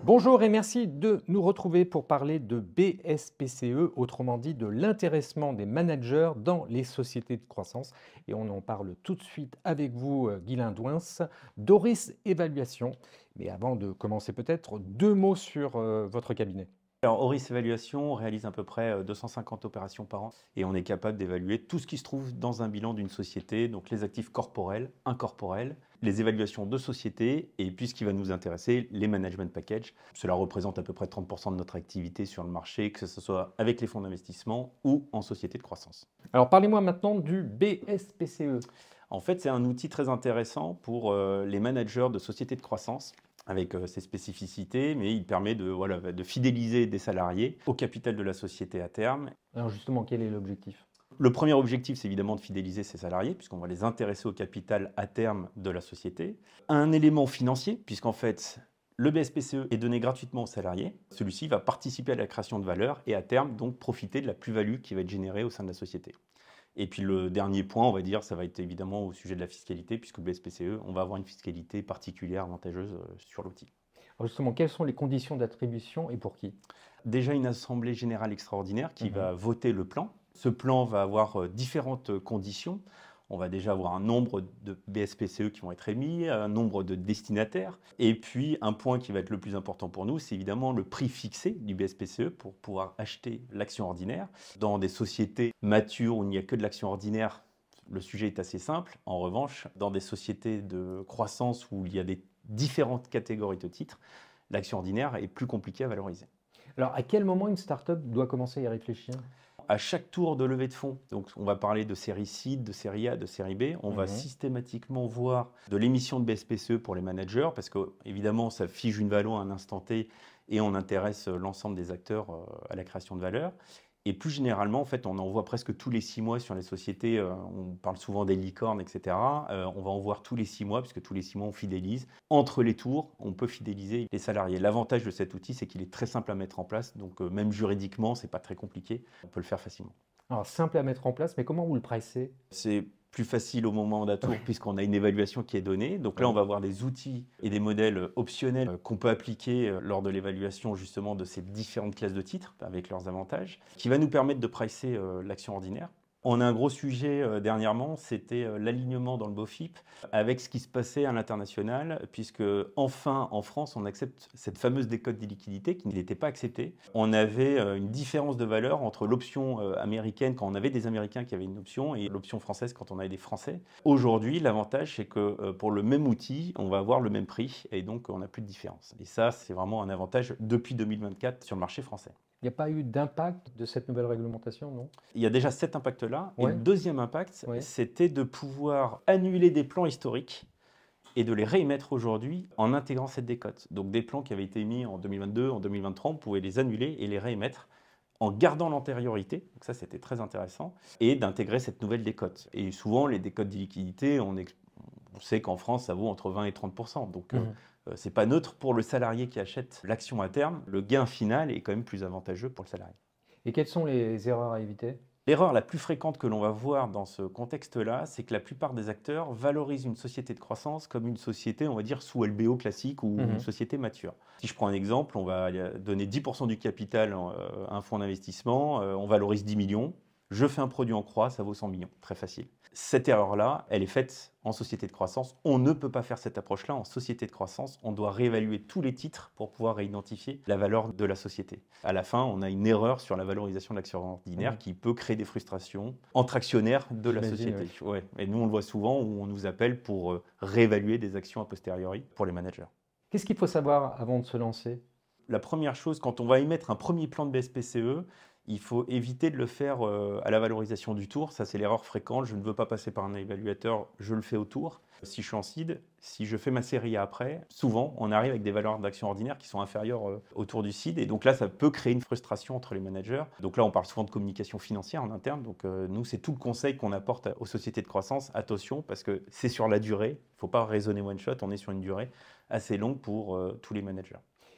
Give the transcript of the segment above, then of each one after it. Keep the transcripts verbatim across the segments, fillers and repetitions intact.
Bonjour et merci de nous retrouver pour parler de B S P C E, autrement dit de l'intéressement des managers dans les sociétés de croissance. Et on en parle tout de suite avec vous, euh, Guylain Douins, Doris Évaluation. Mais avant de commencer peut-être, deux mots sur euh, votre cabinet. Alors, Auris Évaluation, on réalise à peu près euh, deux cent cinquante opérations par an et on est capable d'évaluer tout ce qui se trouve dans un bilan d'une société, donc les actifs corporels, incorporels, les évaluations de société et puis ce qui va nous intéresser, les management packages. Cela représente à peu près trente pour cent de notre activité sur le marché, que ce soit avec les fonds d'investissement ou en société de croissance. Alors parlez-moi maintenant du B S P C E. En fait, c'est un outil très intéressant pour euh, les managers de sociétés de croissance avec euh, ses spécificités, mais il permet de, voilà, de fidéliser des salariés au capital de la société à terme. Alors justement, quel est l'objectif? Le premier objectif, c'est évidemment de fidéliser ces salariés, puisqu'on va les intéresser au capital à terme de la société. Un élément financier, puisqu'en fait, le B S P C E est donné gratuitement aux salariés. Celui-ci va participer à la création de valeur et à terme, donc, profiter de la plus-value qui va être générée au sein de la société. Et puis le dernier point, on va dire, ça va être évidemment au sujet de la fiscalité, puisque B S P C E, on va avoir une fiscalité particulière, avantageuse euh, sur l'outil. Alors justement, quelles sont les conditions d'attribution et pour qui? Déjà une assemblée générale extraordinaire qui Mhm. va voter le plan. Ce plan va avoir euh, différentes conditions. On va déjà avoir un nombre de B S P C E qui vont être émis, un nombre de destinataires. Et puis, un point qui va être le plus important pour nous, c'est évidemment le prix fixé du B S P C E pour pouvoir acheter l'action ordinaire. Dans des sociétés matures où il n'y a que de l'action ordinaire, le sujet est assez simple. En revanche, dans des sociétés de croissance où il y a des différentes catégories de titres, l'action ordinaire est plus compliquée à valoriser. Alors à quel moment une start-up doit commencer à y réfléchir? À chaque tour de levée de fonds, donc on va parler de série C, de série A, de série B, on va Mhm. systématiquement voir de l'émission de B S P C E pour les managers, parce que évidemment ça fige une valeur à un instant T et on intéresse l'ensemble des acteurs euh, à la création de valeur. Et plus généralement, en fait, on en voit presque tous les six mois sur les sociétés. euh, on parle souvent des licornes, et cetera. Euh, on va en voir tous les six mois, puisque tous les six mois, on fidélise. Entre les tours, on peut fidéliser les salariés. L'avantage de cet outil, c'est qu'il est très simple à mettre en place. Donc, euh, même juridiquement, c'est pas très compliqué. On peut le faire facilement. Alors simple à mettre en place, mais comment vous le pricez? C'est plus facile au moment d'un tour Oui. puisqu'on a une évaluation qui est donnée. Donc là, Oui. on va avoir des outils et des modèles optionnels euh, qu'on peut appliquer euh, lors de l'évaluation justement de ces différentes classes de titres avec leurs avantages, qui va nous permettre de pricer euh, l'action ordinaire. On a un gros sujet euh, dernièrement, c'était euh, l'alignement dans le BOFIP avec ce qui se passait à l'international, puisque enfin en France, on accepte cette fameuse décote d'illiquidité qui n'était pas acceptée. On avait euh, une différence de valeur entre l'option euh, américaine quand on avait des Américains qui avaient une option et l'option française quand on avait des Français. Aujourd'hui, l'avantage, c'est que euh, pour le même outil, on va avoir le même prix et donc on n'a plus de différence. Et ça, c'est vraiment un avantage depuis deux mille vingt-quatre sur le marché français. Il n'y a pas eu d'impact de cette nouvelle réglementation, non? Il y a déjà cet impact-là. Et Oui, le deuxième impact, oui. c'était de pouvoir annuler des plans historiques et de les réémettre aujourd'hui en intégrant cette décote. Donc des plans qui avaient été émis en deux mille vingt-deux, en deux mille vingt-trois, on pouvait les annuler et les réémettre en gardant l'antériorité, donc ça c'était très intéressant, et d'intégrer cette nouvelle décote. Et souvent les décotes d'illiquidité, on, ex- on sait qu'en France ça vaut entre vingt et trente pour cent. Donc euh, Mhm. euh, c'est pas neutre pour le salarié qui achète l'action à terme. Le gain final est quand même plus avantageux pour le salarié. Et quelles sont les erreurs à éviter? L'erreur la plus fréquente que l'on va voir dans ce contexte-là, c'est que la plupart des acteurs valorisent une société de croissance comme une société, on va dire, sous L B O classique ou une Mhm. société mature. Si je prends un exemple, on va donner dix pour cent du capital euh, à un fonds d'investissement, euh, on valorise dix millions, je fais un produit en croix, ça vaut cent millions. Très facile. Cette erreur-là, elle est faite en société de croissance. On ne peut pas faire cette approche-là en société de croissance. On doit réévaluer tous les titres pour pouvoir réidentifier la valeur de la société. À la fin, on a une erreur sur la valorisation de l'action ordinaire Mhm. qui peut créer des frustrations entre actionnaires de la J'imagine, société. oui. Ouais. Et nous, on le voit souvent où on nous appelle pour euh, réévaluer des actions a posteriori pour les managers. Qu'est-ce qu'il faut savoir avant de se lancer? La première chose, quand on va émettre un premier plan de B S P C E, il faut éviter de le faire euh, à la valorisation du tour. Ça, c'est l'erreur fréquente. Je ne veux pas passer par un évaluateur, je le fais au tour. Si je suis en seed, si je fais ma série A après, souvent, on arrive avec des valeurs d'action ordinaire qui sont inférieures euh, au tour du seed. Et donc là, ça peut créer une frustration entre les managers. Donc là, on parle souvent de communication financière en interne. Donc euh, nous, c'est tout le conseil qu'on apporte aux sociétés de croissance. Attention, parce que c'est sur la durée. Il ne faut pas raisonner one shot. On est sur une durée assez longue pour euh, tous les managers.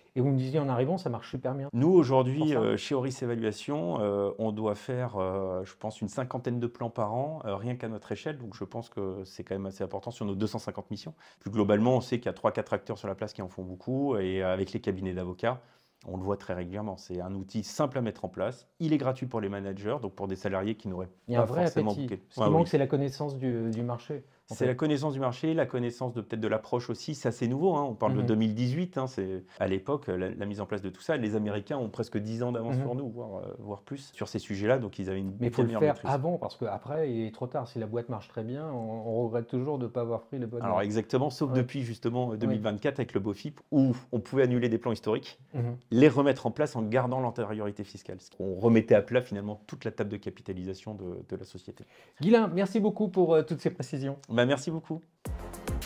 Et vous me disiez en arrivant, ça marche super bien. Nous, Pour aujourd'hui, ça. euh, chez Oris Évaluation, euh, on doit faire, euh, je pense, une cinquantaine de plans par an, euh, rien qu'à notre échelle. Donc, je pense que c'est quand même assez important sur nos deux cent cinquante missions. Plus globalement, on sait qu'il y a trois quatre acteurs sur la place qui en font beaucoup. Et avec les cabinets d'avocats, on le voit très régulièrement. C'est un outil simple à mettre en place. Il est gratuit pour les managers, donc pour des salariés qui n'auraient Il y a un pas vrai forcément appétit. booké. Ce Ouais, qui manque, oui. c'est la connaissance du, du marché. en C'est fait. la connaissance du marché, la connaissance de peut-être de l'approche aussi. C'est assez nouveau, hein. On parle de Mhm. deux mille dix-huit. Hein. C'est à l'époque la, la mise en place de tout ça. Les Américains ont presque dix ans d'avance Mhm. sur nous, voire, euh, voire plus, sur ces sujets-là. Donc ils avaient une Mais il faut le meilleure faire maîtrise. avant, parce qu'après, il est trop tard. Si la boîte marche très bien, on, on regrette toujours de ne pas avoir pris les bonnes. Alors exactement, sauf Ouais. depuis justement deux mille vingt-quatre avec le BOFIP, où on pouvait annuler des plans historiques, Mhm. les remettre en place en gardant l'antériorité fiscale. On remettait à plat finalement toute la table de capitalisation de, de la société. Guylain, merci beaucoup pour euh, toutes ces précisions. Bah, merci beaucoup.